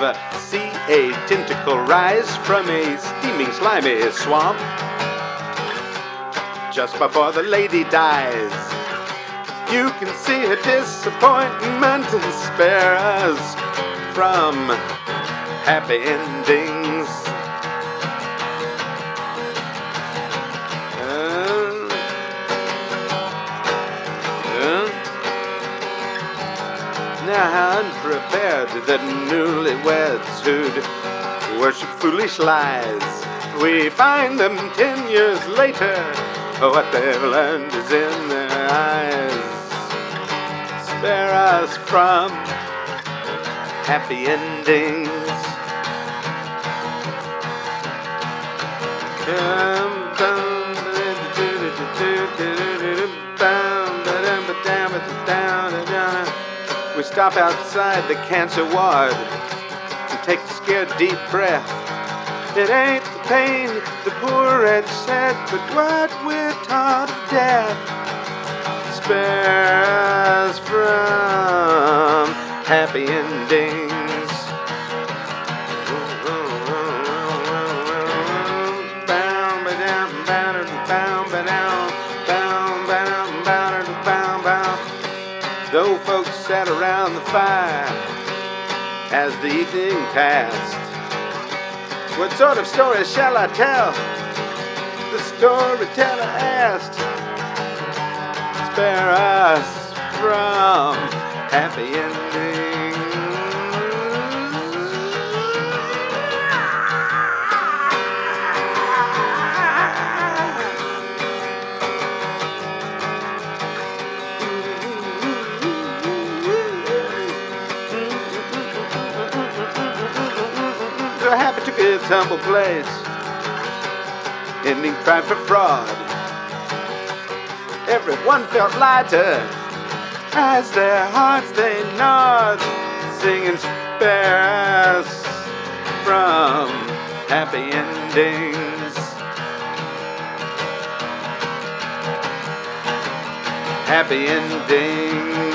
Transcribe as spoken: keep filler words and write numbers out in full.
ever see a tentacle rise from a steaming, slimy swamp just before the lady dies? You can see her disappointment and spare us from happy endings. Uh, uh. Now how unprepared the newlyweds who'd worship foolish lies. We find them ten years later, what they've learned is in their eyes. Spare us from happy endings. We stop outside the cancer ward and take a scared deep breath. It ain't the pain the poor wretch said, but what we're taught of death. Spare us from happy endings. The old folks sat around the fire as the evening passed. What sort of story shall I tell? The storyteller asked. Spare us from happy endings. So happy took its humble place, ending crime for fraud. Everyone felt lighter as their hearts they gnawed, singing spare us from happy endings. Happy endings.